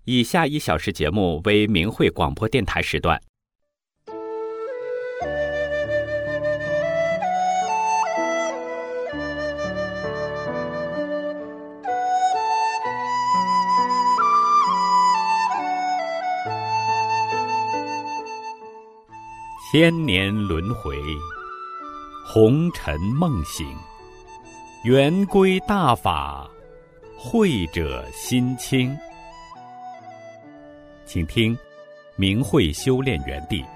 以下1小时节目为明慧广播电台时段。千年轮回，红尘梦醒，圆归大法，慧者心清。请听明慧修炼园地。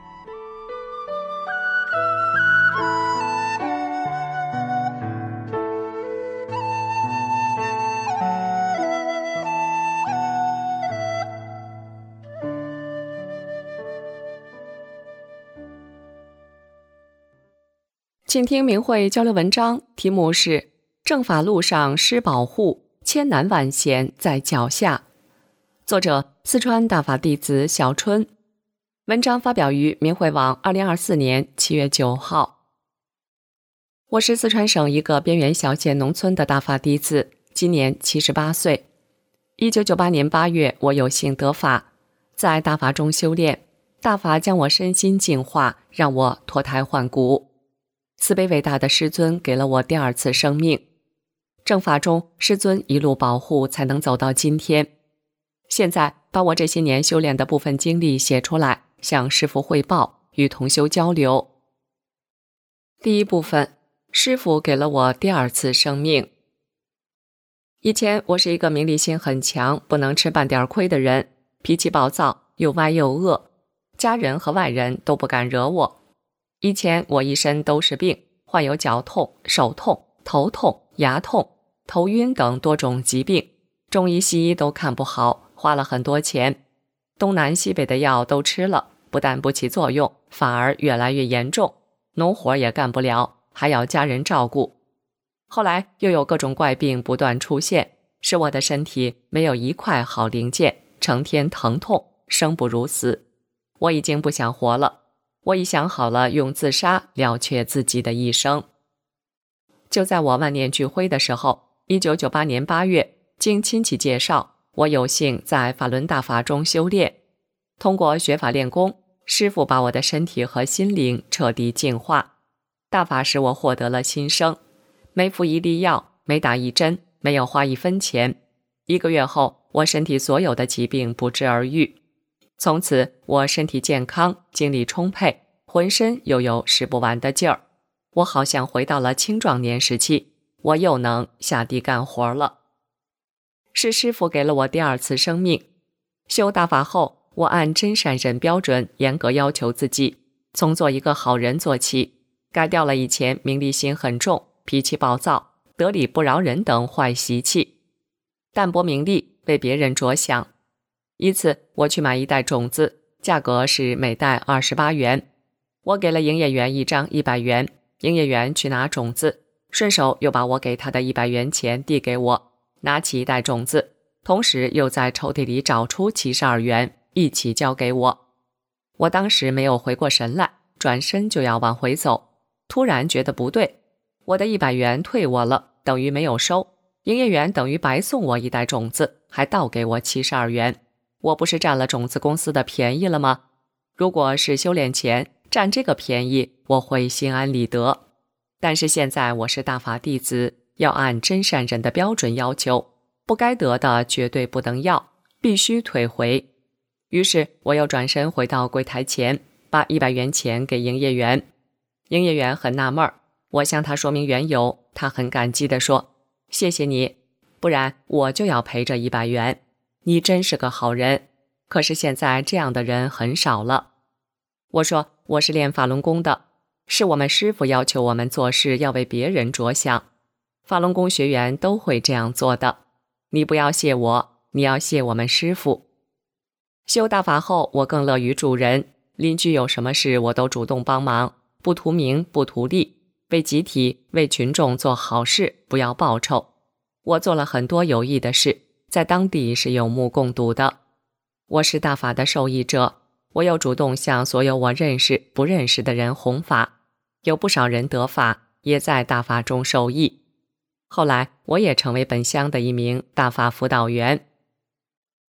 请听明慧交流文章，题目是正法路上施保护，千难万险在脚下。作者四川大法弟子小春。文章发表于明慧网2024年7月9号。我是四川省一个边缘小县农村的大法弟子，今年78岁。1998年8月，我有幸得法，在大法中修炼，大法将我身心净化，让我脱胎换骨。慈悲伟大的师尊给了我第2次生命，正法中师尊一路保护，才能走到今天。现在把我这些年修炼的部分经历写出来，向师父汇报，与同修交流。第一部分，师父给了我第2次生命。以前我是一个名利心很强，不能吃半点亏的人，脾气暴躁，又歪又恶，家人和外人都不敢惹我。以前我一身都是病，患有脚痛、手痛、头痛、牙痛、头晕等多种疾病，中医西医都看不好，花了很多钱，东南西北的药都吃了，不但不起作用，反而越来越严重，农活也干不了，还要家人照顾。后来又有各种怪病不断出现，使我的身体没有一块好零件，成天疼痛，生不如死。我已经不想活了，我已想好了用自杀了却自己的一生。就在我万念俱灰的时候，1998年8月，经亲戚介绍，我有幸在法轮大法中修炼。通过学法练功，师父把我的身体和心灵彻底净化。大法使我获得了新生，没服一粒药，没打一针，没有花1分钱。1个月后，我身体所有的疾病不治而愈。从此我身体健康，精力充沛，浑身又有使不完的劲儿。我好像回到了青壮年时期，我又能下地干活了。是师父给了我第2次生命。修大法后，我按真善忍标准严格要求自己，从做一个好人做起，改掉了以前名利心很重、脾气暴躁、得理不饶人等坏习气，淡泊名利，为别人着想。一次我去买1袋种子，价格是每袋28元。我给了营业员1张100元，营业员去拿种子，顺手又把我给他的100元钱递给我，拿起1袋种子，同时又在抽屉里找出72元，一起交给我。我当时没有回过神来，转身就要往回走，突然觉得不对，我的100元退我了，等于没有收，营业员等于白送我1袋种子，还倒给我72元。我不是占了种子公司的便宜了吗？如果是修炼前占这个便宜，我会心安理得。但是现在我是大法弟子，要按真善忍的标准要求，不该得的绝对不能要，必须退回。于是我又转身回到柜台前，把100元钱给营业员。营业员很纳闷，我向他说明缘由，他很感激地说：谢谢你，不然我就要赔这100元。你真是个好人，可是现在这样的人很少了。我说我是练法轮功的，是我们师父要求我们做事要为别人着想，法轮功学员都会这样做的。你不要谢我，你要谢我们师父。修大法后，我更乐于助人，邻居有什么事我都主动帮忙，不图名不图利，为集体为群众做好事，不要报酬。我做了很多有益的事，在当地是有目共睹的。我是大法的受益者，我又主动向所有我认识不认识的人弘法，有不少人得法，也在大法中受益。后来我也成为本乡的一名大法辅导员。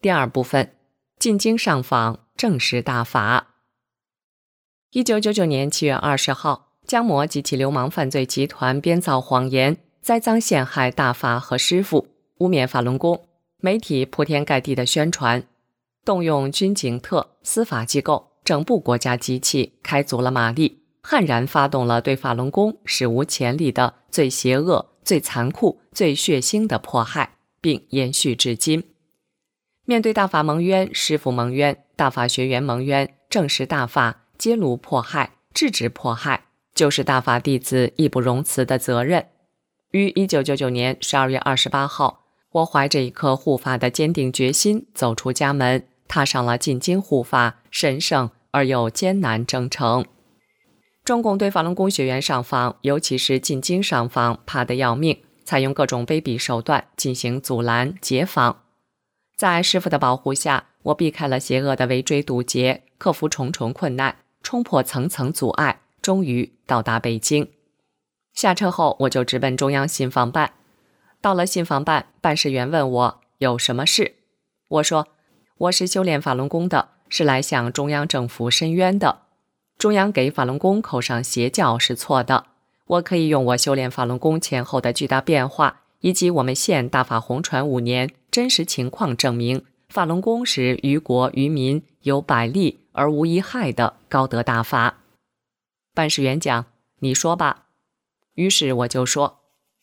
第二部分，进京上访，正式大法。1999年7月20号，江某及其流氓犯罪集团编造谎言，栽赃陷害大法和师父，污蔑法轮功，媒体铺天盖地的宣传，动用军警特、司法机构、整部国家机器，开足了马力，悍然发动了对法轮功史无前例的最邪恶、最残酷、最血腥的迫害，并延续至今。面对大法蒙冤、师父蒙冤、大法学员蒙冤，正视大法，揭露迫害，制止迫害，就是大法弟子义不容辞的责任。于1999年12月28号，我怀着一颗护法的坚定决心，走出家门，踏上了进京护法神圣而又艰难征程。中共对法轮功学员上访，尤其是进京上访，怕得要命，采用各种卑鄙手段进行阻拦、截访。在师父的保护下，我避开了邪恶的围追堵截，克服重重困难，冲破层层阻碍，终于到达北京。下车后，我就直奔中央信访办。到了信访办，办事员问我有什么事。我说，我是修炼法轮功的，是来向中央政府申冤的。中央给法轮功扣上邪教是错的。我可以用我修炼法轮功前后的巨大变化，以及我们县大法弘传5年真实情况证明，法轮功是于国于民有百利而无一害的高德大法。办事员讲，你说吧。于是我就说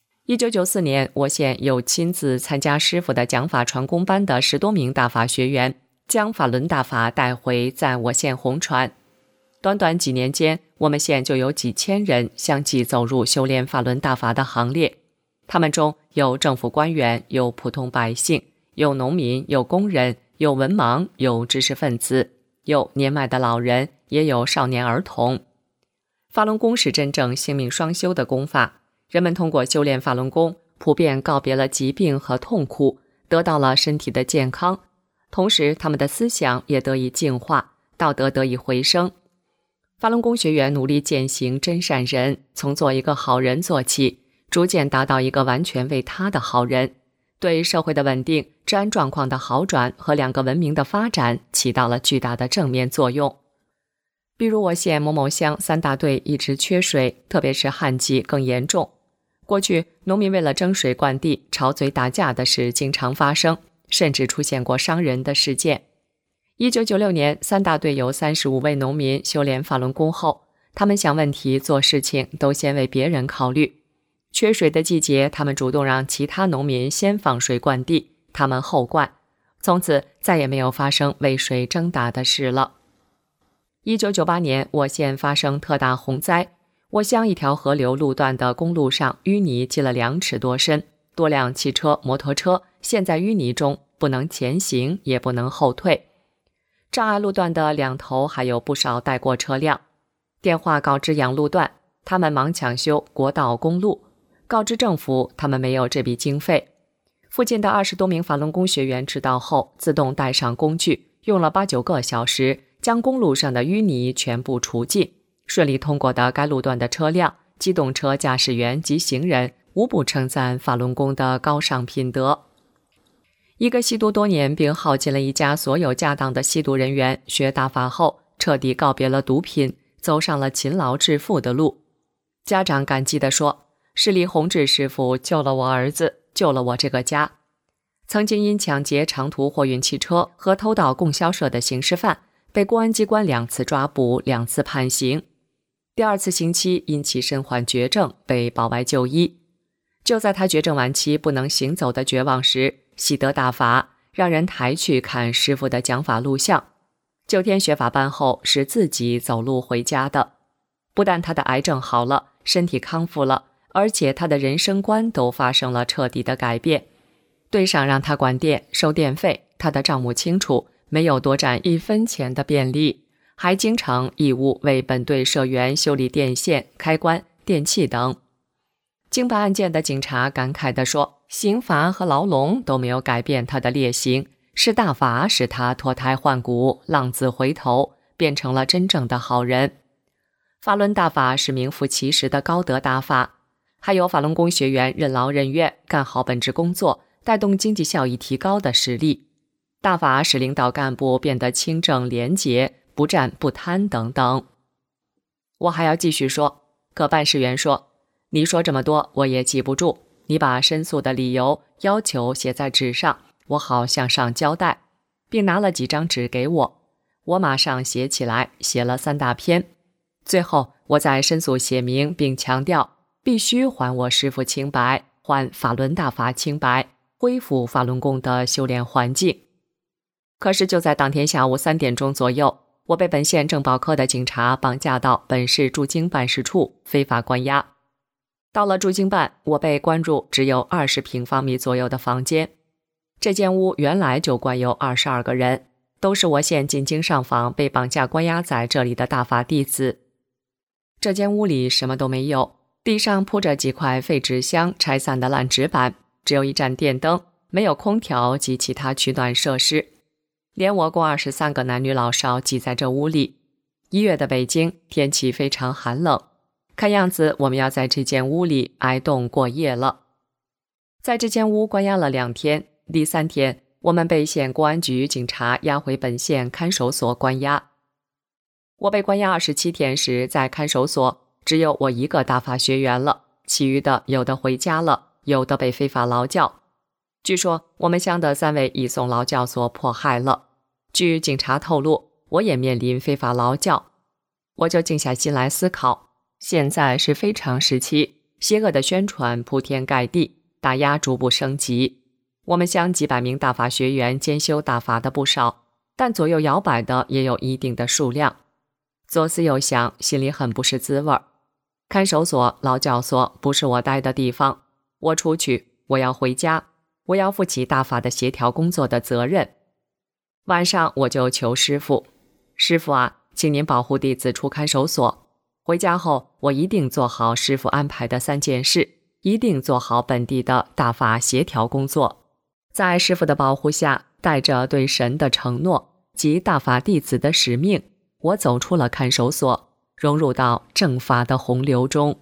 ，1994年我县有亲自参加师父的讲法传功班的10多名大法学员，将法轮大法带回在我县弘传。短短几年间，我们县就有几千人相继走入修炼法轮大法的行列。他们中有政府官员，有普通百姓，有农民，有工人，有文盲，有知识分子，有年迈的老人，也有少年儿童。法轮功是真正性命双修的功法，人们通过修炼法轮功，普遍告别了疾病和痛苦，得到了身体的健康，同时他们的思想也得以净化，道德得以回升。法轮功学员努力践行真善人，从做一个好人做起，逐渐达到一个完全为他的好人，对社会的稳定、治安状况的好转和2个文明的发展起到了巨大的正面作用。比如我县某某乡3大队一直缺水，特别是旱季更严重。过去农民为了争水灌地，吵嘴打架的事经常发生，甚至出现过伤人的事件。1996年，3大队有35位农民修炼法轮功后，他们想问题、做事情都先为别人考虑。缺水的季节，他们主动让其他农民先放水灌地，他们后灌。从此再也没有发生为水争打的事了。1998年，我县发生特大洪灾，我乡一条河流路段的公路上淤泥积了2尺多深，多辆汽车、摩托车陷在淤泥中，不能前行，也不能后退。障碍路段的2头还有不少带过车辆。电话告知养路段，他们忙抢修国道公路；告知政府，他们没有这笔经费。附近的20多名法轮功学员知道后，自动带上工具，用了8、9个小时，将公路上的淤泥全部除尽。顺利通过的该路段的车辆、机动车驾驶员及行人，无不称赞法轮功的高尚品德。一个吸毒多年并耗尽了一家所有家当的吸毒人员，学大法后彻底告别了毒品，走上了勤劳致富的路。家长感激地说，是李洪志师傅救了我儿子，救了我这个家。曾经因抢劫长途货运汽车和偷盗供销社的刑事犯，被公安机关2次抓捕，2次判刑。第2次刑期因其身患绝症被保外就医。就在他绝症晚期不能行走的绝望时，喜得大法，让人抬去看师父的讲法录像。9天学法班后是自己走路回家的。不但他的癌症好了，身体康复了，而且他的人生观都发生了彻底的改变。队上让他管电、收电费，他的账目清楚，没有多占1分钱的便利，还经常义务为本队社员修理电线、开关、电器等。经办案件的警察感慨地说，刑罚和牢笼都没有改变他的烈行，是大法使他脱胎换骨，浪子回头，变成了真正的好人。法轮大法是名副其实的高德大法，还有法轮功学员任劳任怨，干好本职工作，带动经济效益提高的实例。 大法使领导干部变得清正廉洁，不占不贪等等。我还要继续说，可办事员说，你说这么多我也记不住，你把申诉的理由要求写在纸上，我好向上交代，并拿了几张纸给我。我马上写起来，写了3大篇。最后我在申诉写明并强调，必须还我师父清白，还法轮大法清白，恢复法轮功的修炼环境。可是就在当天下午3点钟左右，我被本县政保科的警察绑架到本市驻京办事处非法关押。到了驻京办，我被关入只有20平方米左右的房间。这间屋原来就关有22个人，都是我县进京上访被绑架关押在这里的大法弟子。这间屋里什么都没有，地上铺着几块废纸箱拆散的烂纸板，只有一盏电灯，没有空调及其他取暖设施。连我共23个男女老少挤在这屋里。1月的北京天气非常寒冷，看样子我们要在这间屋里挨冻过夜了。在这间屋关押了2天，第3天我们被县公安局警察押回本县看守所关押。我被关押27天时，在看守所只有我一个大法学员了，其余的有的回家了，有的被非法劳教。据说我们乡的3位已送劳教所迫害了。据警察透露，我也面临非法劳教。我就静下心来思考，现在是非常时期，邪恶的宣传铺天盖地，打压逐步升级。我们乡几百名大法学员兼修大法的不少，但左右摇摆的也有一定的数量。左思右想，心里很不是滋味。看守所、劳教所不是我待的地方，我出去，我要回家，我要负起大法的协调工作的责任。晚上我就求师父，师父啊，请您保护弟子出看守所。回家后，我一定做好师父安排的3件事，一定做好本地的大法协调工作。在师父的保护下，带着对神的承诺及大法弟子的使命，我走出了看守所，融入到正法的洪流中。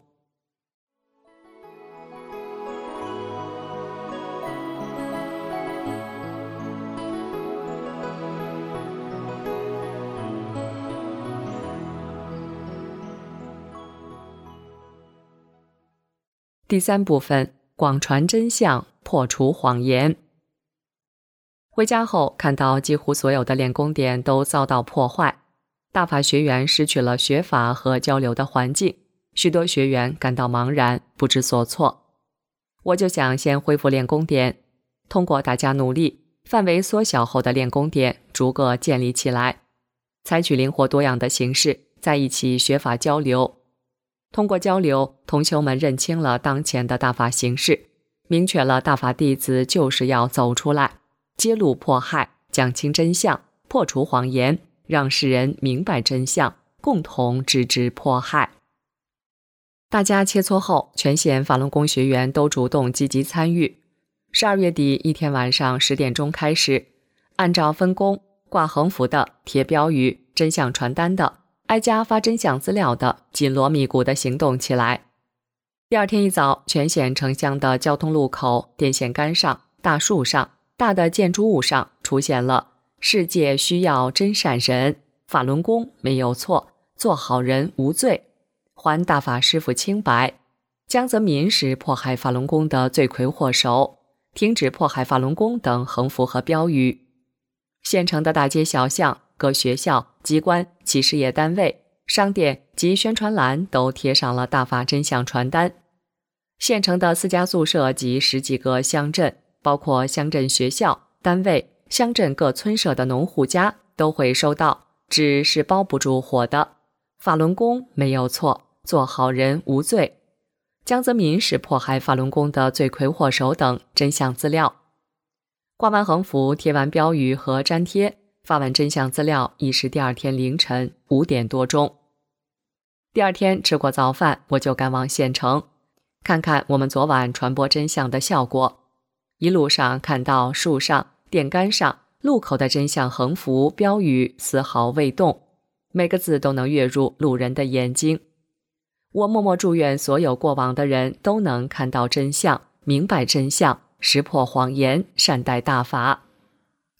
第3部分，广传真相，破除谎言。回家后，看到几乎所有的练功点都遭到破坏，大法学员失去了学法和交流的环境，许多学员感到茫然，不知所措。我就想先恢复练功点，通过大家努力，范围缩小后的练功点逐个建立起来，采取灵活多样的形式，在一起学法交流。通过交流，同修们认清了当前的大法形势，明确了大法弟子就是要走出来，揭露迫害，讲清真相，破除谎言，让世人明白真相，共同制止迫害。大家切磋后，全县法轮功学员都主动积极参与。12月底一天晚上10点钟开始，按照分工，挂横幅的、贴标语、真相传单的、挨家发真相资料的，紧锣密鼓地行动起来。第2天一早，全县城乡的交通路口、电线杆上、大树上、大的建筑物上出现了“世界需要真善人，法轮功没有错，做好人无罪，还大法师父清白，江泽民是迫害法轮功的罪魁祸首，停止迫害法轮功”等横幅和标语。县城的大街小巷、各学校、机关、企事业单位、商店及宣传栏都贴上了大法真相传单。县城的私家宿舍及10几个乡镇，包括乡镇学校、单位、乡镇各村社的农户家都会收到“纸是包不住火的，法轮功没有错，做好人无罪，江泽民是迫害法轮功的罪魁祸首”等真相资料。挂完横幅，贴完标语和粘贴，发完真相资料，已是第2天凌晨5点多钟。第2天吃过早饭，我就赶往县城，看看我们昨晚传播真相的效果。一路上看到树上、电杆上、路口的真相横幅、标语丝毫未动，每个字都能跃入路人的眼睛。我默默祝愿所有过往的人都能看到真相，明白真相，识破谎言，善待大法。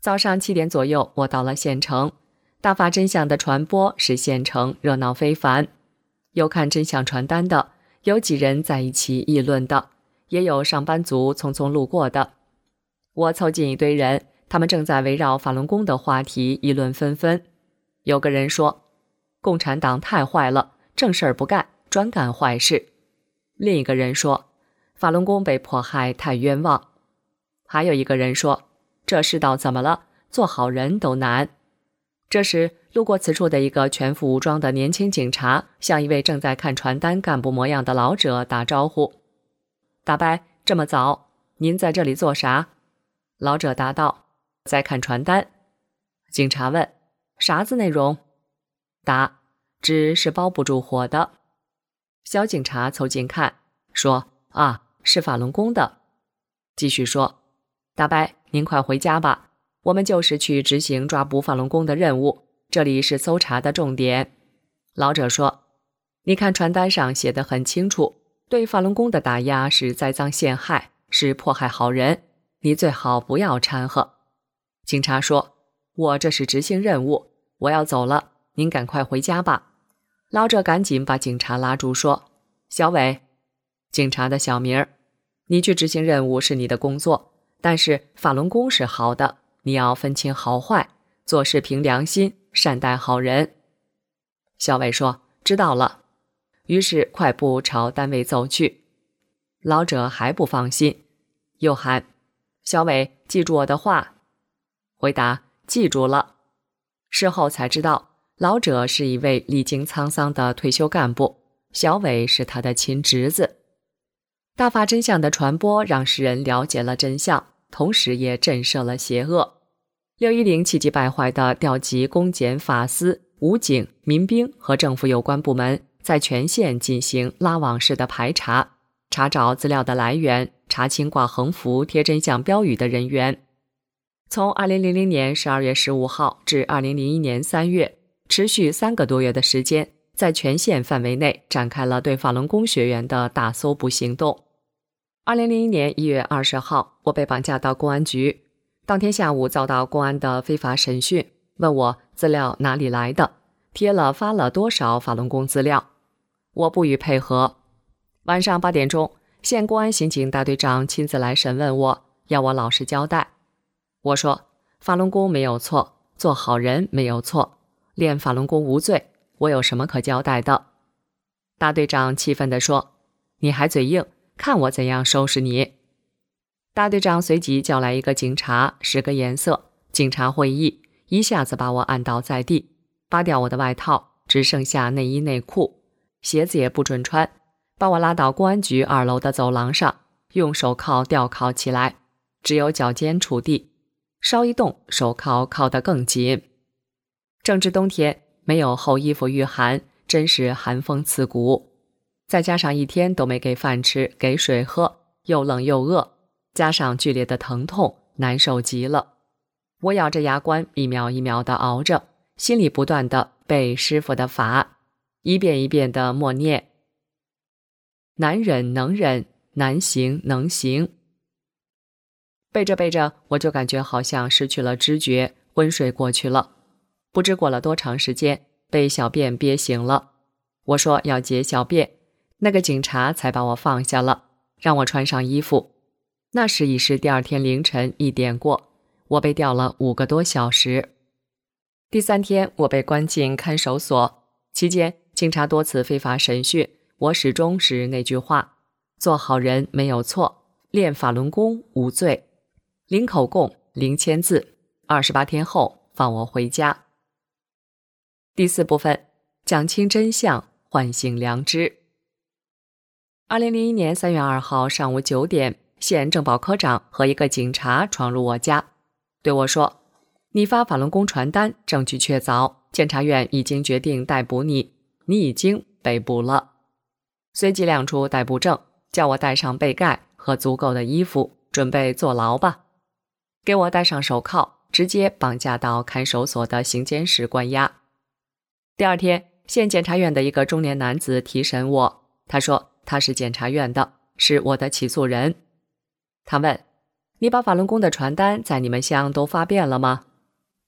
早上7点左右，我到了县城。大法真相的传播使县城热闹非凡，有看真相传单的，有几人在一起议论的，也有上班族匆匆路过的。我凑近一堆人，他们正在围绕法轮功的话题议论纷纷。有个人说，共产党太坏了，正事儿不干，专干坏事。另一个人说，法轮功被迫害太冤枉。还有一个人说，这世道怎么了，做好人都难。这时，路过此处的一个全副武装的年轻警察向一位正在看传单干部模样的老者打招呼：大伯，这么早，您在这里做啥？老者答道：在看传单。警察问：啥子内容？答：纸是包不住火的。小警察凑近看，说：啊，是法轮功的。继续说：大伯，您快回家吧，我们就是去执行抓捕法轮功的任务，这里是搜查的重点。老者说：你看传单上写得很清楚，对法轮功的打压是栽赃陷害，是迫害好人，你最好不要掺和。警察说：我这是执行任务，我要走了，您赶快回家吧。老者赶紧把警察拉住说：小伟，警察的小名儿，你去执行任务是你的工作，但是法轮功是好的，你要分清好坏，做事凭良心，善待好人。小伟说：知道了。于是快步朝单位走去。老者还不放心，又喊：小伟，记住我的话。回答：记住了。事后才知道，老者是一位历经沧桑的退休干部，小伟是他的亲侄子。大法真相的传播让世人了解了真相，同时也震慑了邪恶。610气急败坏地调集公检法司、武警、民兵和政府有关部门，在全县进行拉网式的排查，查找资料的来源，查清挂横幅贴真相标语的人员。从2000年12月15号至2001年3月，持续3个多月的时间，在全县范围内展开了对法轮功学员的大搜捕行动。2001年1月20号，我被绑架到公安局，当天下午遭到公安的非法审讯，问我资料哪里来的，贴了发了多少法轮功资料。我不予配合。晚上8点钟，县公安刑警大队长亲自来审问我，要我老实交代。我说，法轮功没有错，做好人没有错，练法轮功无罪，我有什么可交代的？大队长气愤地说：你还嘴硬，看我怎样收拾你。大队长随即叫来一个警察，10个颜色，警察会议，一下子把我按倒在地，扒掉我的外套，只剩下内衣内裤，鞋子也不准穿，把我拉到公安局2楼的走廊上，用手铐吊铐起来，只有脚尖触地，稍一动，手铐铐得更紧。正值冬天，没有厚衣服御寒，真是寒风刺骨。再加上1天都没给饭吃，给水喝，又冷又饿，加上剧烈的疼痛，难受极了。我咬着牙关，一秒一秒地熬着，心里不断地背师傅的法，一遍一遍地默念：难忍能忍，难行能行。背着背着，我就感觉好像失去了知觉，昏睡过去了。不知过了多长时间，被小便憋醒了。我说要解小便，那个警察才把我放下了，让我穿上衣服。那时已是第2天凌晨1点过，我被吊了5个多小时。第3天，我被关进看守所，期间警察多次非法审讯，我始终是那句话：做好人没有错，练法轮功无罪。零口供，零签字，28天后放我回家。第4部分，讲清真相，唤醒良知。2001年3月2号上午9点，县政保科长和一个警察闯入我家，对我说：你发法轮功传单，证据确凿，检察院已经决定逮捕你，你已经被捕了。随即亮出逮捕证，叫我带上被盖和足够的衣服，准备坐牢吧。给我戴上手铐，直接绑架到看守所的刑监室关押。第2天，县检察院的一个中年男子提审我，他说他是检察院的，是我的起诉人。他问：你把法轮功的传单在你们乡都发遍了吗？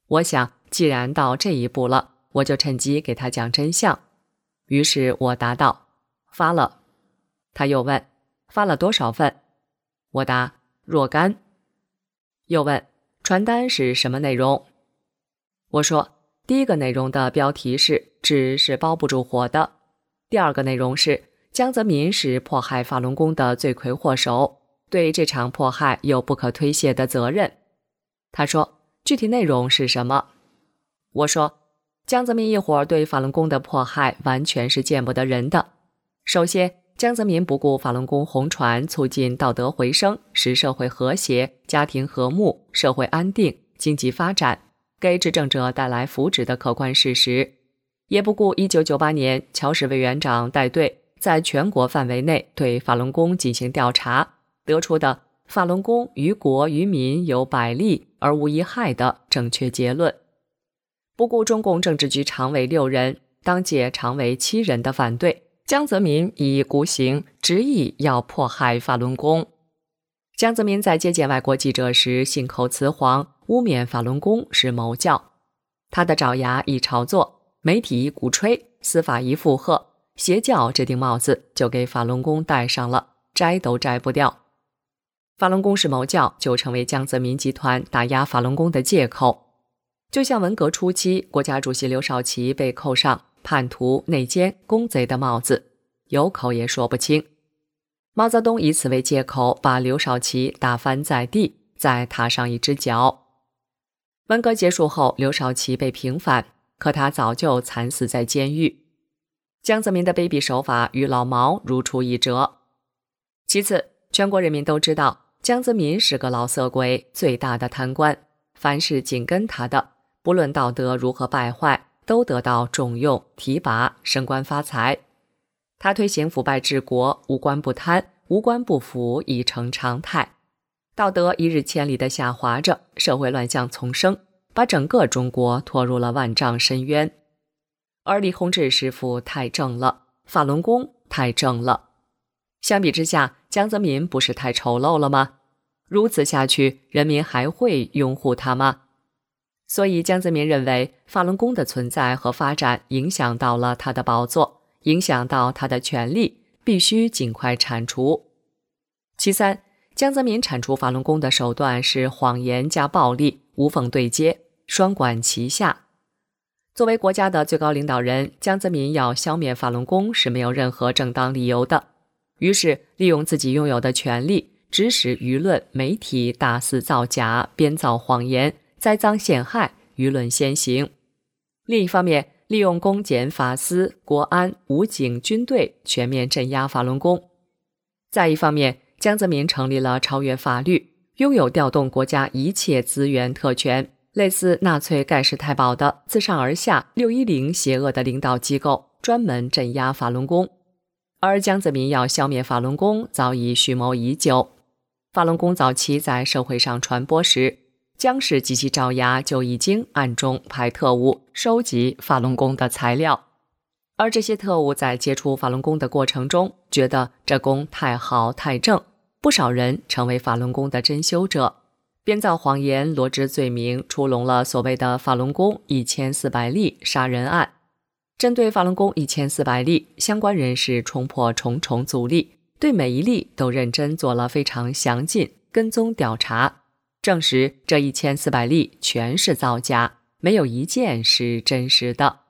我想，既然到这一步了，我就趁机给他讲真相。于是我答道：发了。他又问：发了多少份？我答：若干。又问：传单是什么内容？我说：第一个内容的标题是纸是包不住火的，第二个内容是江泽民是迫害法轮功的罪魁祸首，对这场迫害有不可推卸的责任。他说：具体内容是什么？我说：江泽民一伙对法轮功的迫害完全是见不得人的。首先，江泽民不顾法轮功红传促进道德回升，使社会和谐、家庭和睦、社会安定、经济发展，给执政者带来福祉的客观事实，也不顾1998年乔氏委员长带队在全国范围内对法轮功进行调查，得出的法轮功于国于民有百利而无一害的正确结论。不顾中共政治局常委6人、当届常委7人的反对，江泽民以孤行执意要迫害法轮功。江泽民在接见外国记者时信口雌黄，污蔑法轮功是谋教。他的爪牙一炒作，媒体一鼓吹，司法一附和，邪教这顶帽子就给法轮功戴上了，摘都摘不掉。法轮功是谋教就成为江泽民集团打压法轮功的借口。就像文革初期国家主席刘少奇被扣上叛徒、内奸、公贼的帽子，有口也说不清。毛泽东以此为借口，把刘少奇打翻在地，再踏上一只脚。文革结束后，刘少奇被平反，可他早就惨死在监狱。江泽民的卑鄙手法与老毛如出一辙。其次，全国人民都知道江泽民是个老色鬼，最大的贪官，凡是紧跟他的，不论道德如何败坏，都得到重用、提拔、升官发财。他推行腐败治国，无官不贪，无官不腐，已成常态。道德一日千里地下滑着，社会乱象丛生，把整个中国拖入了万丈深渊。而李洪志师傅太正了，法轮功太正了。相比之下，江泽民不是太丑陋了吗？如此下去，人民还会拥护他吗？所以江泽民认为法轮功的存在和发展影响到了他的宝座，影响到他的权利，必须尽快铲除。其三，江泽民铲除法轮功的手段是谎言加暴力，无缝对接，双管齐下。作为国家的最高领导人，江泽民要消灭法轮功是没有任何正当理由的。于是利用自己拥有的权力，指使舆论、媒体大肆造假、编造谎言，栽赃陷害，舆论先行。另一方面，利用公检法司、国安、武警、军队全面镇压法轮功。再一方面，江泽民成立了超越法律，拥有调动国家一切资源特权，类似纳粹盖世太保的自上而下610邪恶的领导机构，专门镇压法轮功。而江泽民要消灭法轮功早已蓄谋已久。法轮功早期在社会上传播时，江氏及其爪牙就已经暗中派特务收集法轮功的材料，而这些特务在接触法轮功的过程中，觉得这功太好太正，不少人成为法轮功的珍修者，编造谎言，罗织罪名，出笼了所谓的法轮功1400例杀人案。针对法轮功1400例，相关人士冲破重重阻力，对每一例都认真做了非常详尽跟踪调查，证实这1400例全是造假，没有一件是真实的。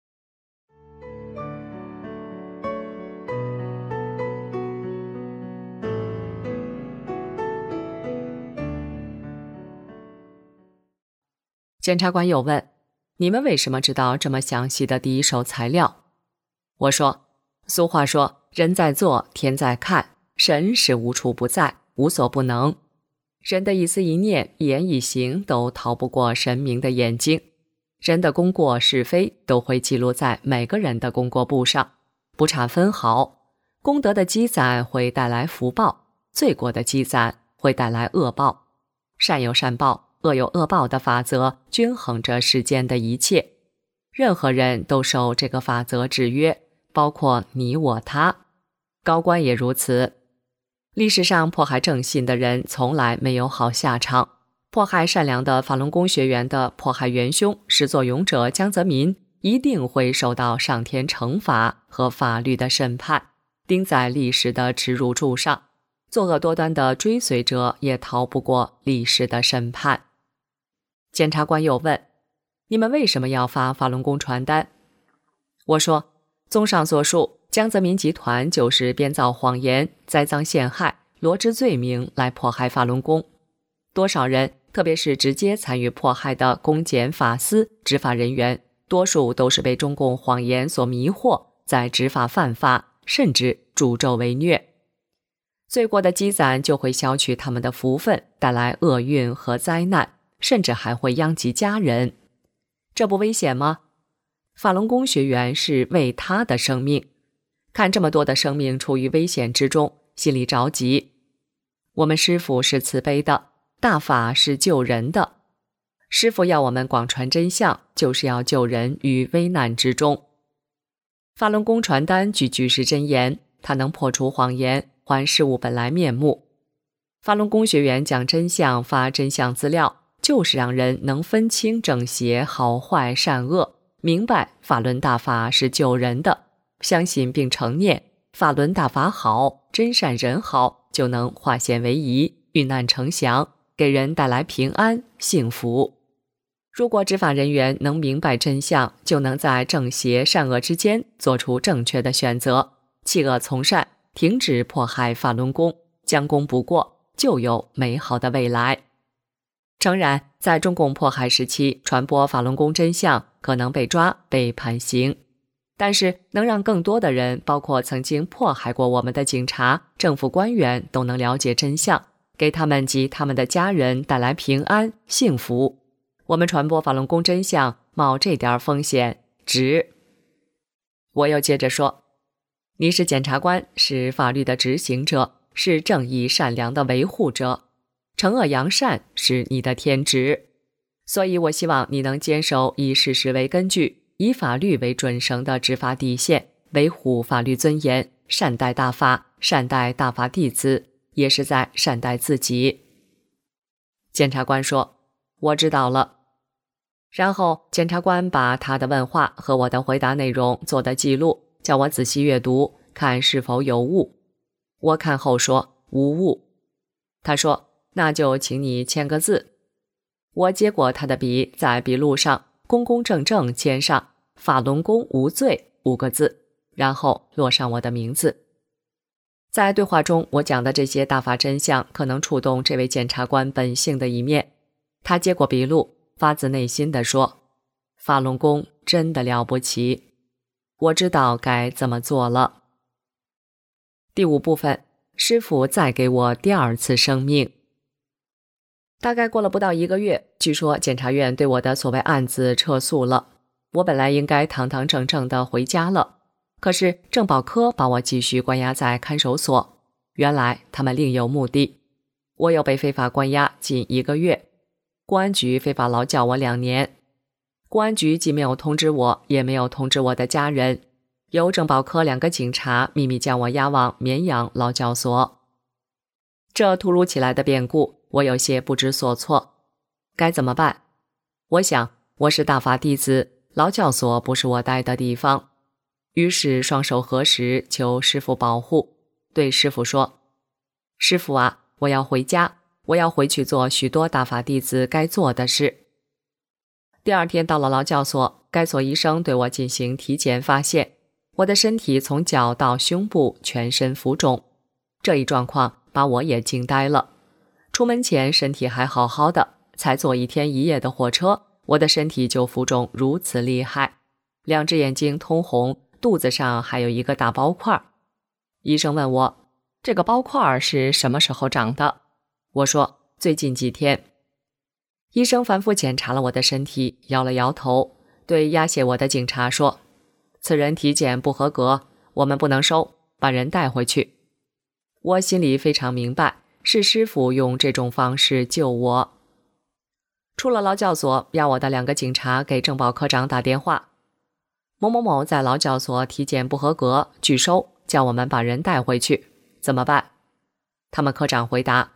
检察官又问：你们为什么知道这么详细的第一手材料？我说：俗话说，人在做，天在看，神是无处不在，无所不能。人的一思一念、一言一行都逃不过神明的眼睛，人的功过是非都会记录在每个人的功过簿上，不差分毫。功德的积攒会带来福报，罪过的积攒会带来恶报。善有善报，恶有恶报的法则均衡着世间的一切，任何人都受这个法则制约，包括你我他，高官也如此。历史上迫害正信的人从来没有好下场， 迫害善良的法轮功学员的迫害元凶始作俑者江泽民一定会受到上天惩罚和法律的审判，钉在历史的耻辱柱上。作恶多端的追随者也逃不过历史的审判。检察官又问：你们为什么要发法轮功传单？我说：综上所述，江泽民集团就是编造谎言、栽赃陷害、罗织罪名来迫害法轮功。多少人，特别是直接参与迫害的公检法司执法人员，多数都是被中共谎言所迷惑，在执法犯法，甚至助纣为虐。罪过的积攒就会消去他们的福分，带来厄运和灾难，甚至还会殃及家人。这不危险吗？法轮功学员是为他的生命，看这么多的生命处于危险之中，心里着急。我们师父是慈悲的，大法是救人的。师父要我们广传真相，就是要救人于危难之中。法轮功传单句句是真言，它能破除谎言，还事物本来面目。法轮功学员讲真相，发真相资料，就是让人能分清正邪、好坏、善恶，明白法轮大法是救人的，相信并承念法轮大法好，真善人好，就能化险为夷，遇难成祥，给人带来平安幸福。如果执法人员能明白真相，就能在正邪善恶之间做出正确的选择，弃恶从善，停止迫害法轮功，将功补过，就有美好的未来。诚然，在中共迫害时期，传播法轮功真相可能被抓、被判刑，但是能让更多的人，包括曾经迫害过我们的警察、政府官员，都能了解真相，给他们及他们的家人带来平安幸福。我们传播法轮功真相，冒这点风险，值。我又接着说，你是检察官，是法律的执行者，是正义善良的维护者，惩恶扬善是你的天职。所以我希望你能坚守以事实为根据，以法律为准绳的执法底线，维护法律尊严，善待大法，善待大法弟子，也是在善待自己。检察官说：我知道了。然后检察官把他的问话和我的回答内容做的记录，叫我仔细阅读，看是否有误。我看后说无误。他说：那就请你签个字。我接过他的笔，在笔录上公公正正签上法轮功无罪5个字，然后落上我的名字。在对话中，我讲的这些大法真相可能触动这位检察官本性的一面。他接过笔录，发自内心地说：法轮功真的了不起，我知道该怎么做了。第5部分，师父再给我第2次生命。大概过了不到1个月，据说检察院对我的所谓案子撤诉了。我本来应该堂堂正正地回家了，可是政保科把我继续关押在看守所，原来他们另有目的。我又被非法关押近1个月，公安局非法劳教我2年。公安局既没有通知我，也没有通知我的家人，由政保科2个警察秘密将我押往绵阳劳教所。这突如其来的变故，我有些不知所措，该怎么办？我想，我是大法弟子，劳教所不是我待的地方。于是双手合十，求师父保护，对师父说：师父啊，我要回家，我要回去做许多大法弟子该做的事。第2天到了劳教所，该所医生对我进行体检，发现我的身体从脚到胸部全身浮肿。这一状况把我也惊呆了。出门前身体还好好的，才坐1天1夜的火车，我的身体就浮肿如此厉害，2只眼睛通红，肚子上还有一个大包块。医生问我，这个包块是什么时候长的？我说，最近几天。医生反复检查了我的身体，摇了摇头，对押解我的警察说：此人体检不合格，我们不能收，把人带回去。我心里非常明白，是师父用这种方式救我。出了劳教所，要我的2个警察给政保科长打电话：某某某在劳教所体检不合格，拒收，叫我们把人带回去，怎么办？他们科长回答：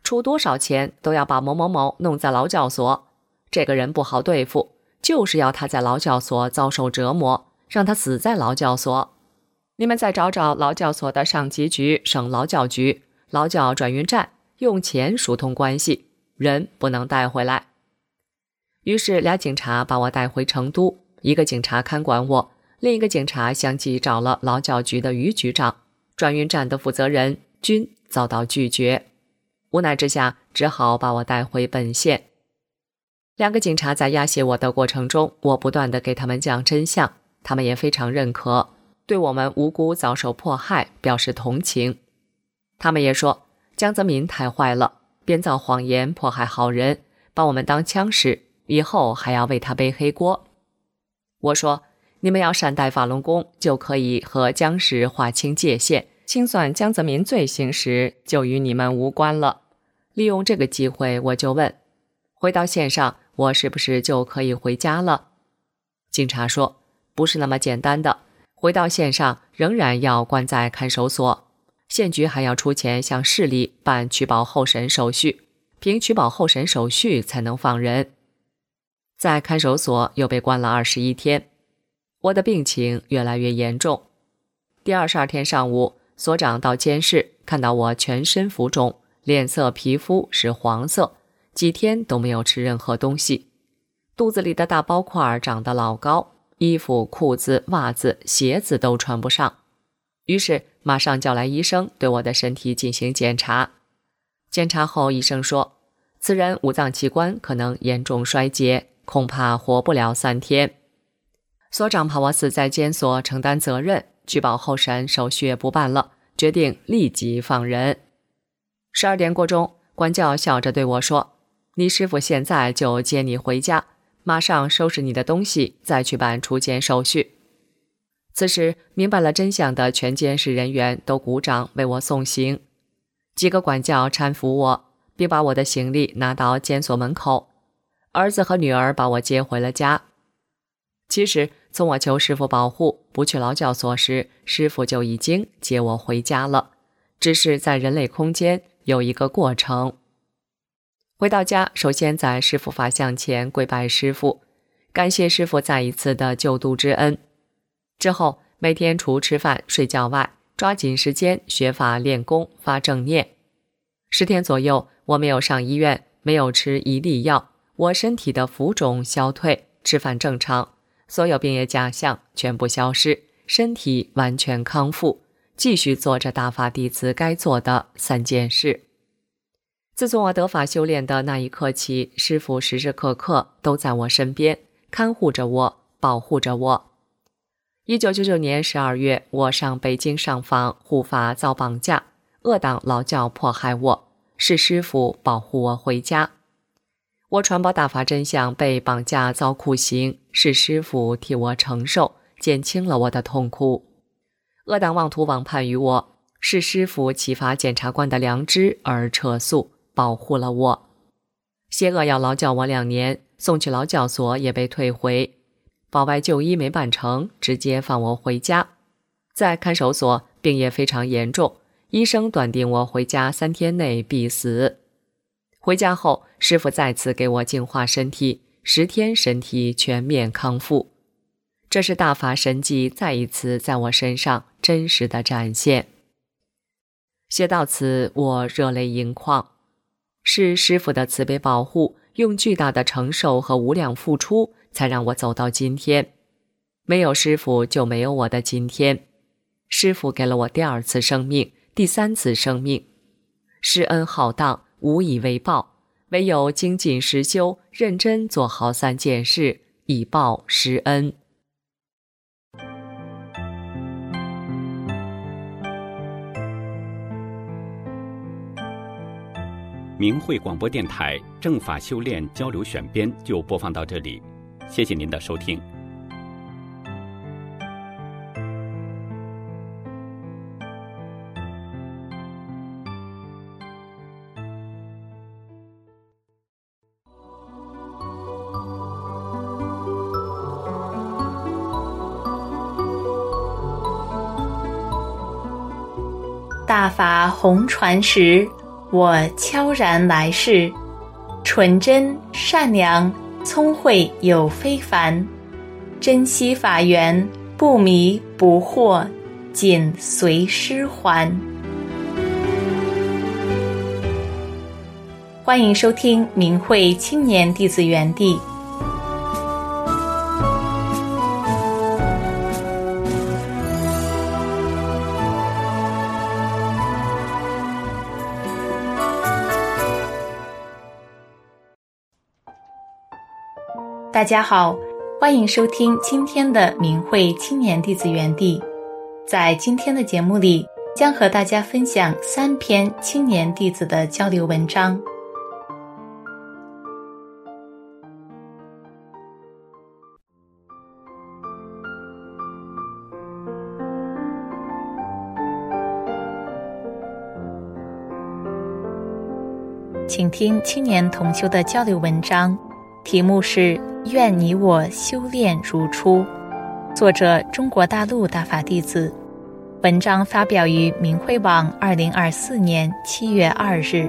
出多少钱都要把某某某弄在劳教所。这个人不好对付，就是要他在劳教所遭受折磨，让他死在劳教所。你们再找找劳教所的上级局、省劳教局、劳教转运站，用钱疏通关系，人不能带回来。于是俩警察把我带回成都，一个警察看管我，另一个警察相继找了劳教局的于局长，转运站的负责人均遭到拒绝。无奈之下，只好把我带回本县。两个警察在押解我的过程中，我不断地给他们讲真相，他们也非常认可，对我们无辜遭受迫害表示同情。他们也说江泽民太坏了，编造谎言迫害好人，把我们当枪使，以后还要为他背黑锅。我说你们要善待法轮功，就可以和江使划清界限，清算江泽民罪行时就与你们无关了。利用这个机会，我就问，回到县上我是不是就可以回家了？警察说不是那么简单的，回到县上仍然要关在看守所，县局还要出钱向市里办取保候审手续，凭取保候审手续才能放人。在看守所又被关了21天，我的病情越来越严重。第22天上午，所长到监室，看到我全身浮肿，脸色皮肤是黄色，几天都没有吃任何东西，肚子里的大包块长得老高，衣服、裤子、袜子、鞋子都穿不上。于是马上叫来医生对我的身体进行检查。检查后，医生说此人五脏器官可能严重衰竭，恐怕活不了3天。所长怕我死在监所承担责任，取保候审手续也不办了，决定立即放人。12点过钟，管教笑着对我说，你师傅现在就接你回家，马上收拾你的东西，再去办出监手续。此时明白了真相的全监视人员都鼓掌为我送行，几个管教搀扶我，并把我的行李拿到监所门口。儿子和女儿把我接回了家。其实从我求师傅保护不去劳教所时，师傅就已经接我回家了，只是在人类空间有一个过程。回到家，首先在师傅法像前跪拜师傅，感谢师傅再一次的救度之恩。之后每天除吃饭睡觉外，抓紧时间学法练功发正念。10天左右，我没有上医院，没有吃一粒药，我身体的浮肿消退，吃饭正常，所有病业假象全部消失，身体完全康复，继续做着大法弟子该做的3件事。自从我得法修炼的那一刻起，师父时时刻刻都在我身边，看护着我，保护着我。1999年12月，我上北京上访护法遭绑架，恶党劳教迫害我，是师父保护我回家。我传播大法真相被绑架遭酷刑，是师父替我承受，减轻了我的痛苦。恶党妄图网判于我，是师父启发检察官的良知而撤诉，保护了我。邪恶要劳教我2年，送去劳教所也被退回，保外就医没办成，直接放我回家。在看守所病也非常严重，医生断定我回家3天内必死。回家后，师父再次给我净化身体，10天身体全面康复。这是大法神迹再一次在我身上真实的展现。写到此，我热泪盈眶。是师父的慈悲保护，用巨大的承受和无量付出，才让我走到今天。没有师父，就没有我的今天。师父给了我第2次生命，第3次生命。施恩浩荡，无以为报，唯有精进实修，认真做好3件事，以报师恩。 明慧广播电台正法修炼交流选编就播放到这里，谢谢您的收听。 大法红传时， 我悄然来世，纯真善良，聪慧又非凡，珍惜法缘，不迷不惑，紧随师还。欢迎收听明慧青年弟子园地。大家好，欢迎收听今天的明慧青年弟子园地。在今天的节目里，将和大家分享3篇青年弟子的交流文章。请听青年同修的交流文章，题目是愿你我修炼如初，作者中国大陆大法弟子。文章发表于明慧网2024年7月2日。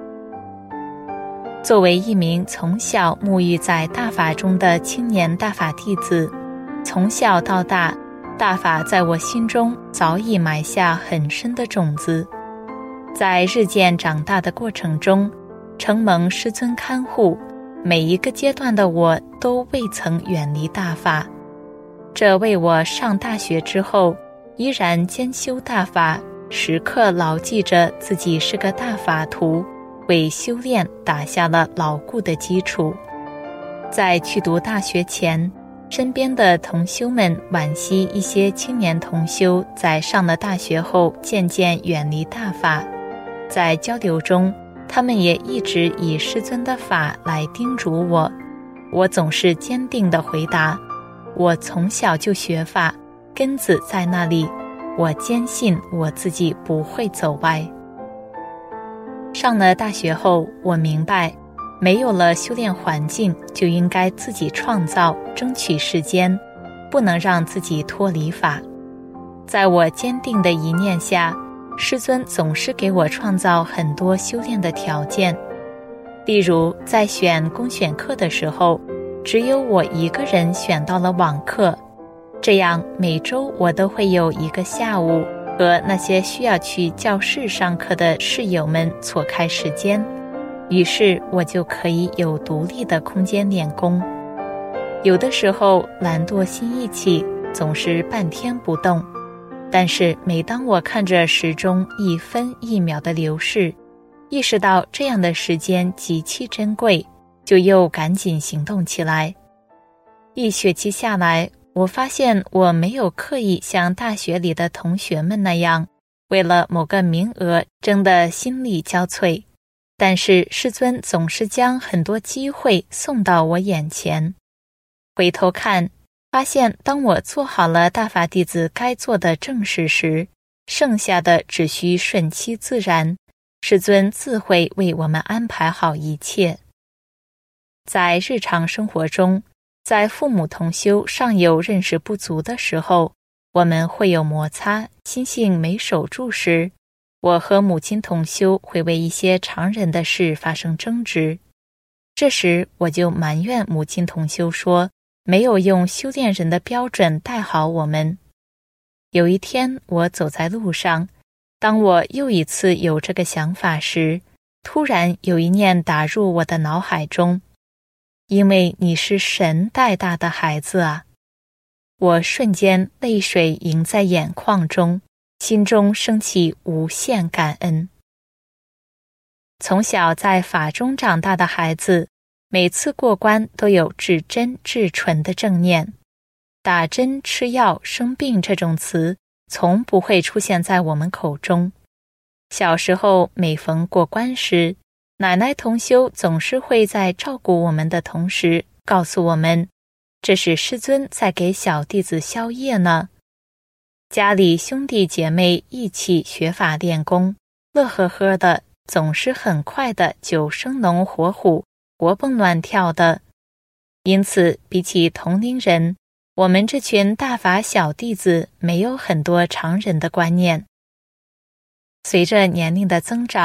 作为一名从小沐浴在大法中的青年大法弟子，从小到大，大法在我心中早已埋下很深的种子。在日渐长大的过程中，承蒙师尊看护，每一个阶段的我都未曾远离大法，这为我上大学之后依然兼修大法，时刻牢记着自己是个大法徒，为修炼打下了牢固的基础。在去读大学前，身边的同修们惋惜一些青年同修在上了大学后渐渐远离大法，在交流中他们也一直以师尊的法来叮嘱我，我总是坚定地回答，我从小就学法，根子在那里，我坚信我自己不会走歪。上了大学后，我明白，没有了修炼环境，就应该自己创造，争取时间，不能让自己脱离法。在我坚定的一念下，师尊总是给我创造很多修炼的条件。例如在选公选课的时候，只有我一个人选到了网课，这样每周我都会有一个下午和那些需要去教室上课的室友们错开时间，于是我就可以有独立的空间练功。有的时候懒惰心一起，总是半天不动，但是每当我看着时钟1分1秒的流逝，意识到这样的时间极其珍贵，就又赶紧行动起来。1学期下来，我发现我没有刻意像大学里的同学们那样，为了某个名额争得心力交瘁，但是师尊总是将很多机会送到我眼前。回头看，发现当我做好了大法弟子该做的正事时，剩下的只需顺其自然，师尊自会为我们安排好一切。在日常生活中，在父母同修尚有认识不足的时候，我们会有摩擦，心性没守住时，我和母亲同修会为一些常人的事发生争执。这时我就埋怨母亲同修说，没有用修炼人的标准带好我们。有一天我走在路上，当我又一次有这个想法时，突然有一念打入我的脑海中，因为你是神带大的孩子啊！我瞬间泪水盈在眼眶中，心中升起无限感恩。从小在法中长大的孩子，每次过关都有至真至纯的正念。打针、吃药、生病这种词从不会出现在我们口中。小时候每逢过关时，奶奶同修总是会在照顾我们的同时告诉我们，这是师尊在给小弟子消业呢。家里兄弟姐妹一起学法练功，乐呵呵的，总是很快的就生龙活虎，活蹦乱跳的。因此比起同龄人，我们这群大法小弟子没有很多常人的观念。随着年龄的增长，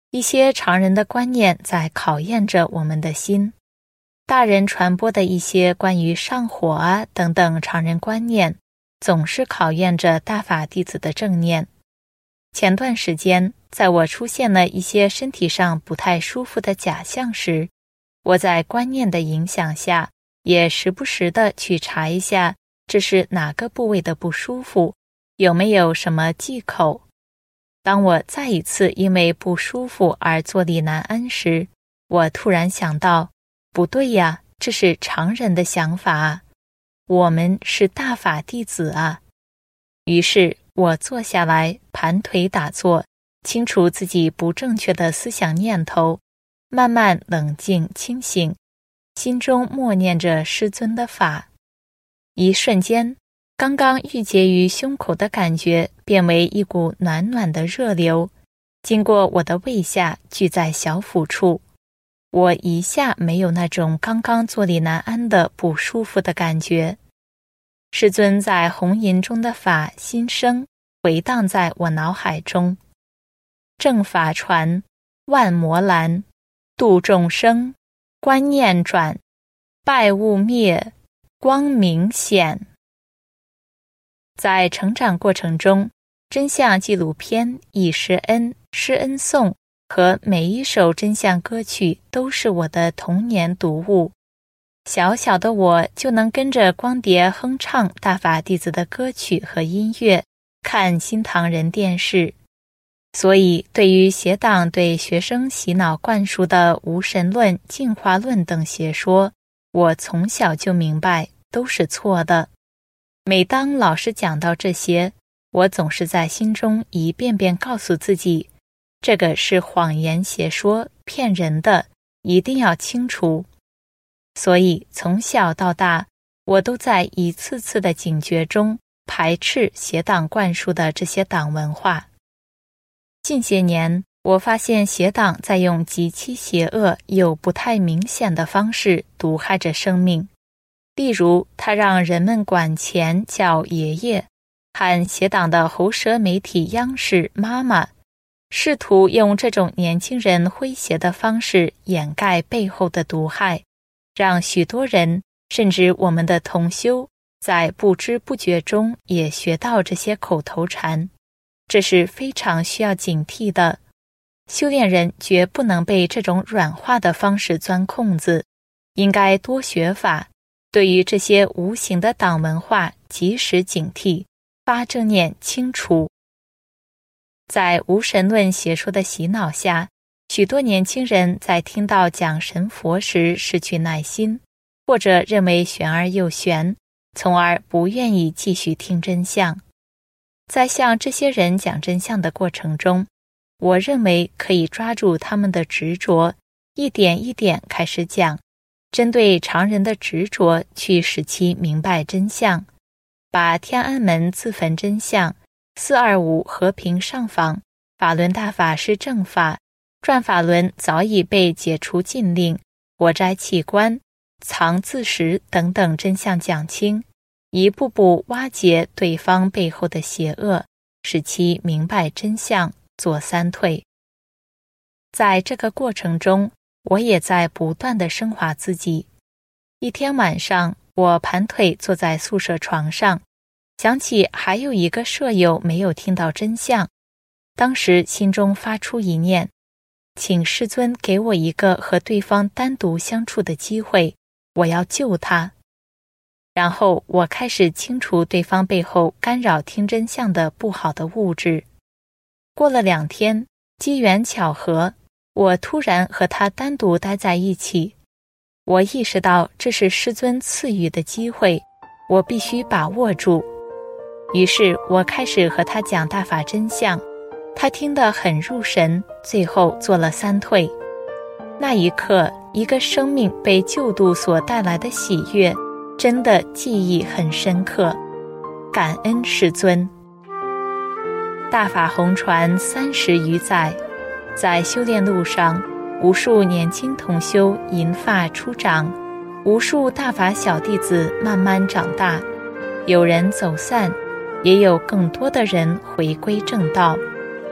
一些常人的观念在考验着我们的心。大人传播的一些关于上火啊等等常人观念，总是考验着大法弟子的正念。前段时间，在我出现了一些身体上不太舒服的假象时，我在观念的影响下，也时不时地去查一下这是哪个部位的不舒服，有没有什么忌口。当我再一次因为不舒服而坐立难安时，我突然想到，不对呀，这是常人的想法啊，我们是大法弟子啊。于是我坐下来，盘腿打坐，清除自己不正确的思想念头，慢慢冷静清醒，心中默念着师尊的法。一瞬间，刚刚郁结于胸口的感觉变为一股暖暖的热流，经过我的胃下聚在小腹处。我一下没有那种刚刚坐立难安的不舒服的感觉。师尊在红吟中的法心声回荡在我脑海中：正法传，万魔拦，度众生，观念转，败物灭，光明显。在成长过程中，真相纪录片、忆师恩、师恩颂和每一首真相歌曲都是我的童年读物。小小的我就能跟着光碟哼唱大法弟子的歌曲和音乐，看新唐人电视。所以对于邪党对学生洗脑灌输的无神论、进化论等邪说，我从小就明白都是错的。每当老师讲到这些，我总是在心中一遍遍告诉自己，这个是谎言邪说，骗人的，一定要清除。所以从小到大，我都在一次次的警觉中排斥邪党灌输的这些党文化。近些年，我发现邪党在用极其邪恶又不太明显的方式毒害着生命。例如，他让人们管钱叫爷爷，喊邪党的喉舌媒体央视妈妈，试图用这种年轻人诙谐的方式掩盖背后的毒害，让许多人，甚至我们的同修，在不知不觉中也学到这些口头禅。这是非常需要警惕的。修炼人绝不能被这种软化的方式钻空子，应该多学法，对于这些无形的党文化及时警惕，发正念清除。在无神论邪说的洗脑下，许多年轻人在听到讲神佛时失去耐心，或者认为玄而又玄，从而不愿意继续听真相。在向这些人讲真相的过程中，我认为可以抓住他们的执着，一点一点开始讲，针对常人的执着去使其明白真相，把天安门自焚真相、425和平上访、法轮大法是正法、转法轮早已被解除禁令、活摘器官、藏自食等等真相讲清，一步步挖掘对方背后的邪恶，使其明白真相，做三退。在这个过程中，我也在不断地升华自己。一天晚上，我盘腿坐在宿舍床上，想起还有一个舍友没有听到真相，当时心中发出一念，请师尊给我一个和对方单独相处的机会，我要救他。然后我开始清除对方背后干扰听真相的不好的物质。过了2天，机缘巧合，我突然和他单独待在一起。我意识到这是师尊赐予的机会，我必须把握住。于是我开始和他讲大法真相，他听得很入神，最后做了3退。那一刻，一个生命被救度所带来的喜悦，真的记忆很深刻。感恩师尊。大法红传30余载，在修炼路上，无数年轻同修银发初长，无数大法小弟子慢慢长大，有人走散，也有更多的人回归正道。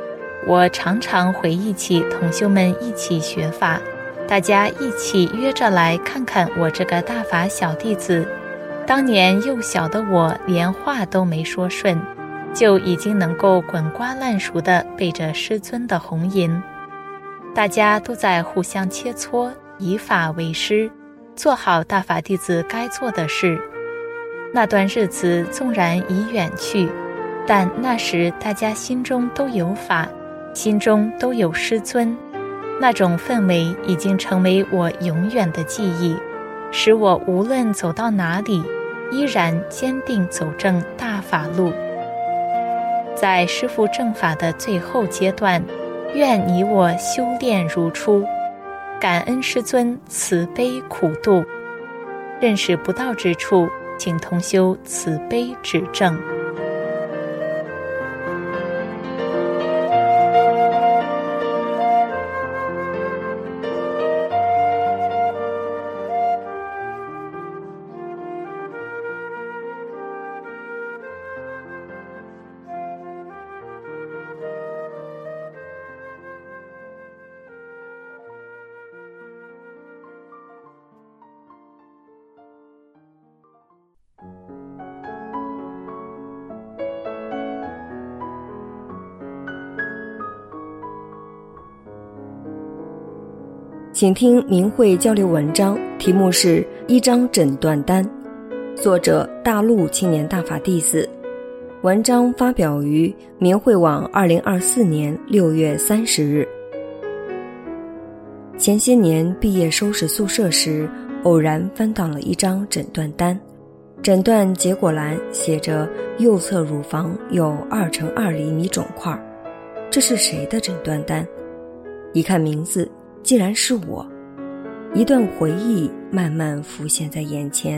我常常回忆起同修们一起学法，大家一起约着来看看我这个大法小弟子。当年幼小的我连话都没说顺，就已经能够滚瓜烂熟地背着师尊的红吟。大家都在互相切磋，以法为师，做好大法弟子该做的事。那段日子纵然已远去，但那时大家心中都有法，心中都有师尊，那种氛围已经成为我永远的记忆，使我无论走到哪里，依然坚定走正大法路。在师父正法的最后阶段，愿你我修炼如初，感恩师尊慈悲苦度，认识不到之处，请同修慈悲指正。 请听明慧交流文章，题目是《一张诊断单》，作者大陆青年大法弟子。文章发表于明慧网2024年6月30日。前些年毕业收拾宿舍时，偶然翻到了一张诊断单，诊断结果栏写着右侧乳房有2×2厘米肿块，这是谁的诊断单？一看名字，竟然是我，一段回忆慢慢浮现在眼前。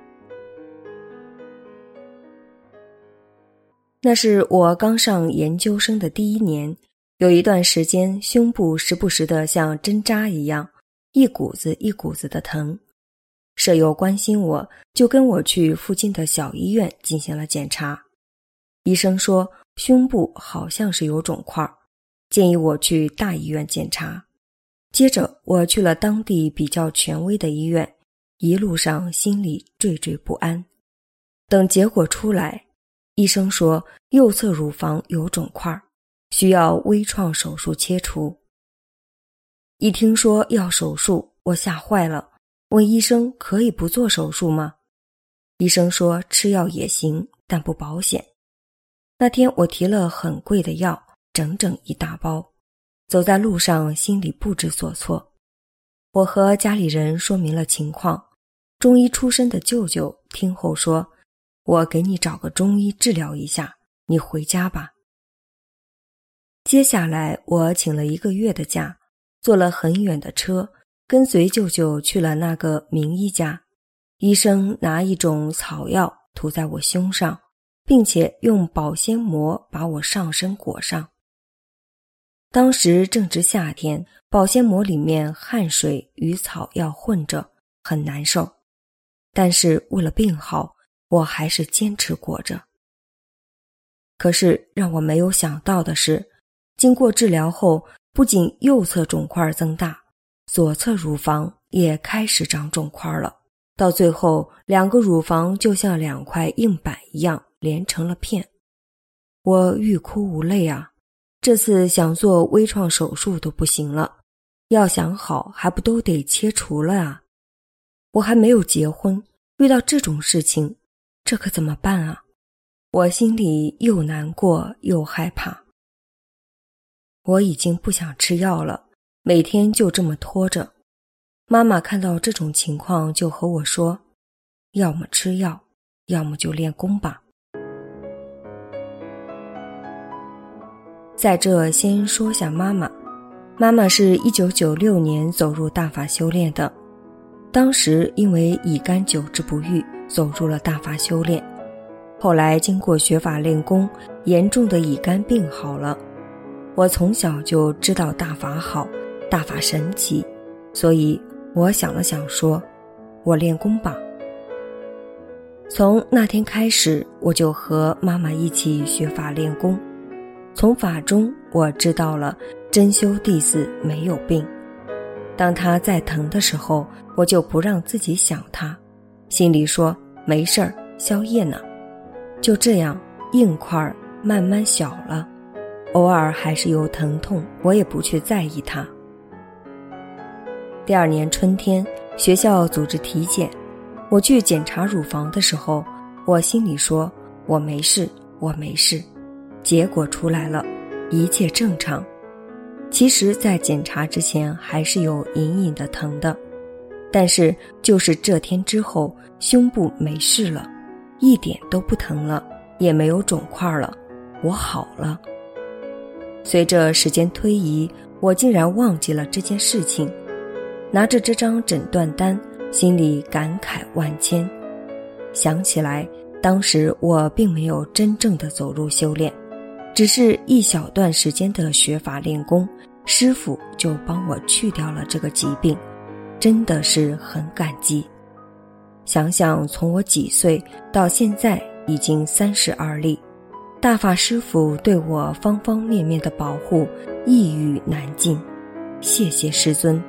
那是我刚上研究生的第1年，有一段时间胸部时不时的像针扎一样，一股子一股子的疼。舍友关心我，就跟我去附近的小医院进行了检查。医生说胸部好像是有肿块，建议我去大医院检查。接着我去了当地比较权威的医院，一路上心里惴惴不安。等结果出来，医生说右侧乳房有肿块，需要微创手术切除。一听说要手术，我吓坏了，问医生可以不做手术吗？医生说吃药也行，但不保险。那天我提了很贵的药，整整1大包。走在路上心里不知所措，我和家里人说明了情况，中医出身的舅舅听后说，我给你找个中医治疗一下，你回家吧。接下来我请了1个月的假，坐了很远的车，跟随舅舅去了那个名医家。医生拿一种草药涂在我胸上，并且用保鲜膜把我上身裹上。当时正值夏天，保鲜膜里面汗水与草药混着，很难受。但是为了病好，我还是坚持裹着。可是让我没有想到的是，经过治疗后，不仅右侧肿块增大，左侧乳房也开始长肿块了。到最后，2个乳房就像2块硬板一样连成了片。我欲哭无泪啊！这次想做微创手术都不行了，要想好还不都得切除了啊！我还没有结婚，遇到这种事情，这可怎么办啊？我心里又难过又害怕。我已经不想吃药了，每天就这么拖着。妈妈看到这种情况就和我说，要么吃药，要么就练功吧。在这先说下妈妈。妈妈是1996年走入大法修炼的，当时因为乙肝久治不愈，走入了大法修炼。后来经过学法练功，严重的乙肝病好了。我从小就知道大法好，大法神奇，所以我想了想说，我练功吧。从那天开始，我就和妈妈一起学法练功。 从法中我知道了真修弟子没有病。当他在疼的时候，我就不让自己想他，心里说没事儿，消业呢。就这样硬块慢慢小了，偶尔还是有疼痛，我也不去在意它。第二年春天，学校组织体检，我去检查乳房的时候，我心里说我没事，我没事。结果出来了，一切正常。其实在检查之前还是有隐隐的疼的，但是就是这天之后，胸部没事了，一点都不疼了，也没有肿块了，我好了。随着时间推移，我竟然忘记了这件事情，拿着这张诊断单，心里感慨万千。想起来，当时我并没有真正的走入修炼，只是一小段时间的学法练功，师父就帮我去掉了这个疾病，真的是很感激。想想从我几岁到现在已经32历，大法师父对我方方面面的保护一语难尽，谢谢师尊。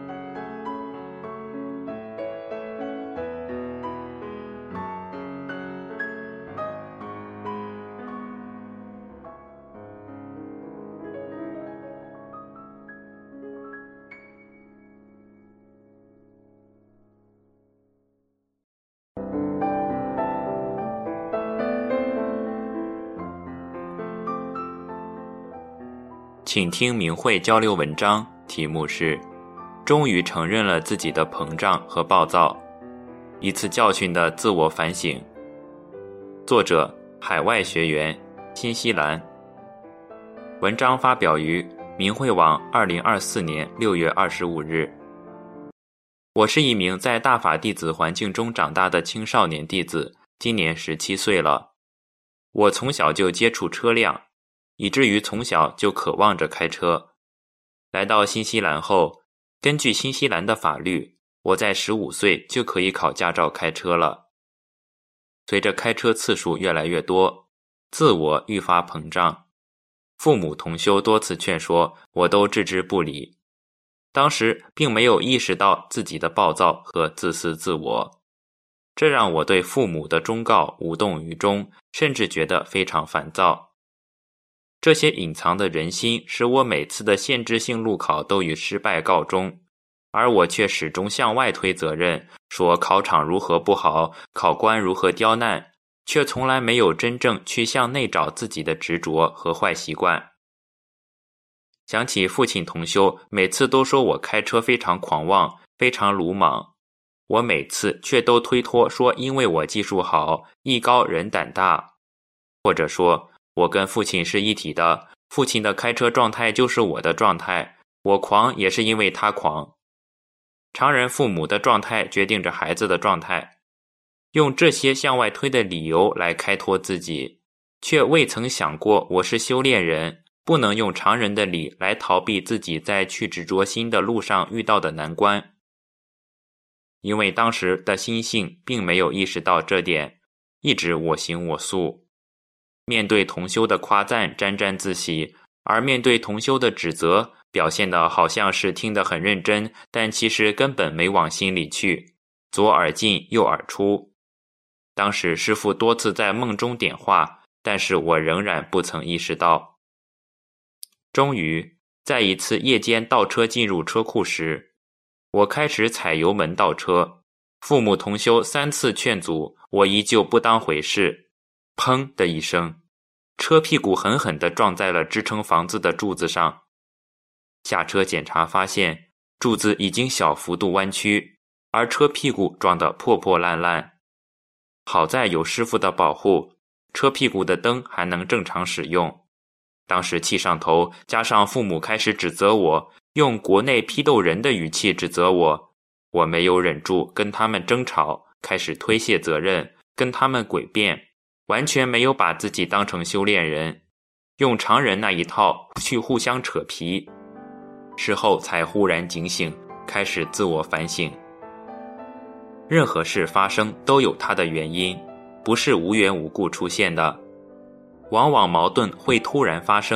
请听明慧交流文章，题目是终于承认了自己的膨胀和暴躁，一次教训的自我反省。作者海外学员，新西兰。文章发表于明慧网2024年6月25日。我是一名在大法弟子环境中长大的青少年弟子，今年17岁了。我从小就接触车辆，以至于从小就渴望着开车。来到新西兰后，根据新西兰的法律，我在15岁就可以考驾照开车了。随着开车次数越来越多，自我愈发膨胀，父母同修多次劝说，我都置之不理。当时并没有意识到自己的暴躁和自私自我，这让我对父母的忠告无动于衷，甚至觉得非常烦躁。这些隐藏的人心使我每次的限制性路考都以失败告终，而我却始终向外推责任，说考场如何不好，考官如何刁难，却从来没有真正去向内找自己的执着和坏习惯。想起父亲同修每次都说我开车非常狂妄，非常鲁莽，我每次却都推脱说因为我技术好，艺高人胆大，或者说我跟父亲是一体的，父亲的开车状态就是我的状态，我狂也是因为他狂。常人父母的状态决定着孩子的状态，用这些向外推的理由来开脱自己，却未曾想过我是修炼人，不能用常人的理来逃避自己在去执着心的路上遇到的难关。因为当时的心性并没有意识到这点，一直我行我素。面对同修的夸赞沾沾自喜，而面对同修的指责，表现得好像是听得很认真，但其实根本没往心里去，左耳进右耳出。当时师父多次在梦中点化，但是我仍然不曾意识到。终于在一次夜间倒车进入车库时，我开始踩油门倒车，父母同修3次劝阻，我依旧不当回事。砰的一声，车屁股狠狠地撞在了支撑房子的柱子上。下车检查发现，柱子已经小幅度弯曲，而车屁股撞得破破烂烂。好在有师傅的保护，车屁股的灯还能正常使用。当时气上头，加上父母开始指责我，用国内批斗人的语气指责我，我没有忍住跟他们争吵，开始推卸责任，跟他们诡辩，完全没有把自己当成修炼人，用常人那一套去互相扯皮。事后才忽然警醒，开始自我反省。任何事发生都有它的原因，不是无缘无故出现的。往往矛盾会突然发生，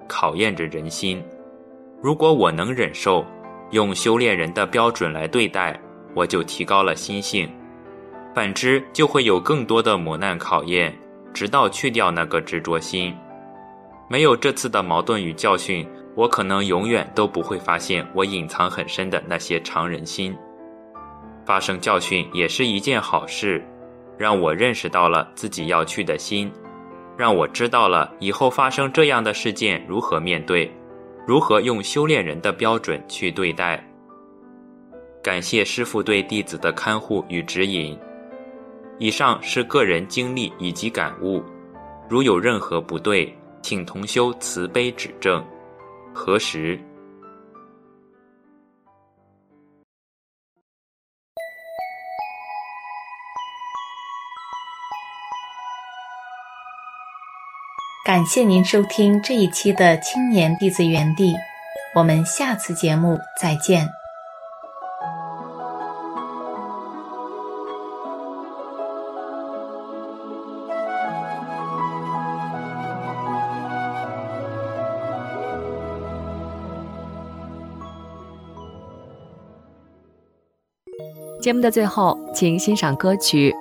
考验着人心。如果我能忍受，用修炼人的标准来对待，我就提高了心性。反之，就会有更多的磨难考验，直到去掉那个执着心。没有这次的矛盾与教训，我可能永远都不会发现我隐藏很深的那些常人心。发生教训也是一件好事，让我认识到了自己要去的心，让我知道了以后发生这样的事件如何面对，如何用修炼人的标准去对待。感谢师父对弟子的看护与指引。以上是个人经历以及感悟，如有任何不对，请同修慈悲指正。何时？ 感谢您收听这一期的青年弟子园地，我们下次节目再见。 节目的最后，请欣赏歌曲。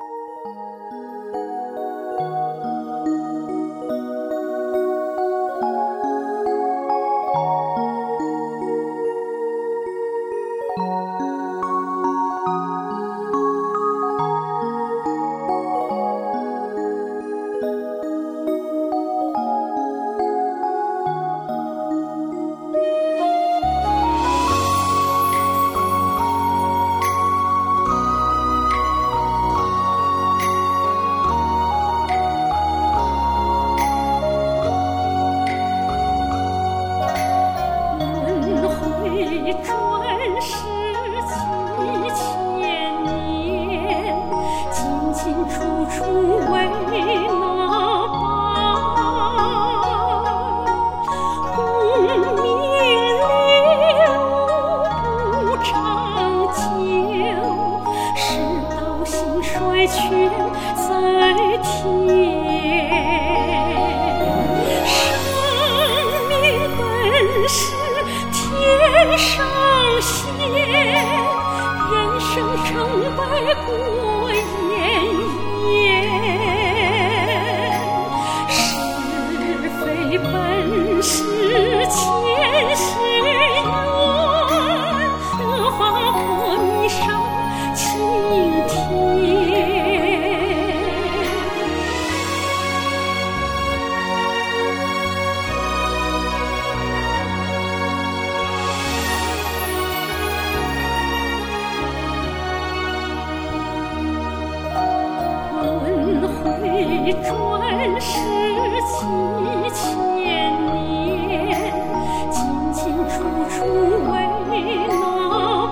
转世7000年，进进出出为那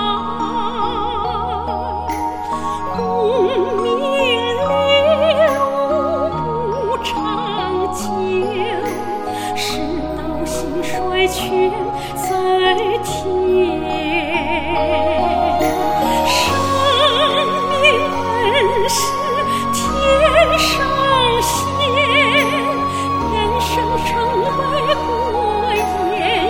般，功名利禄不长久，世道兴衰全在天。生命本是天上仙，人生成败过眼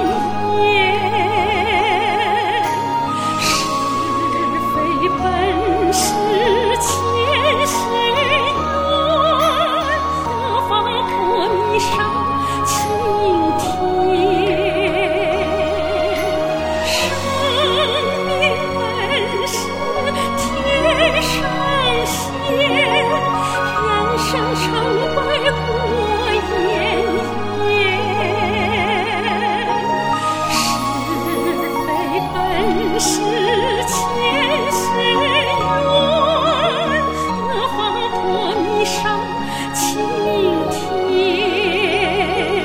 烟。是非本是前世缘，得法破迷上青天。生命本是天上仙，人生成败过眼烟。是非本是前世缘，得法破迷上青天。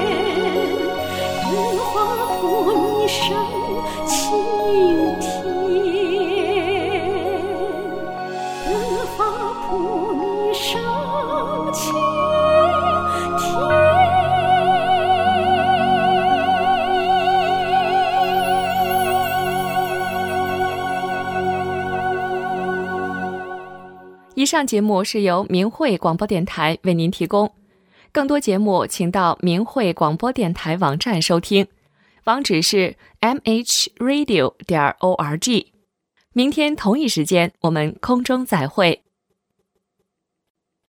得法破迷上青天，得法破迷上青天。 以上节目是由明慧广播电台为您提供。 更多节目请到明慧广播电台网站收听，网址是 mhradio.org。明天同一时间我们空中再会。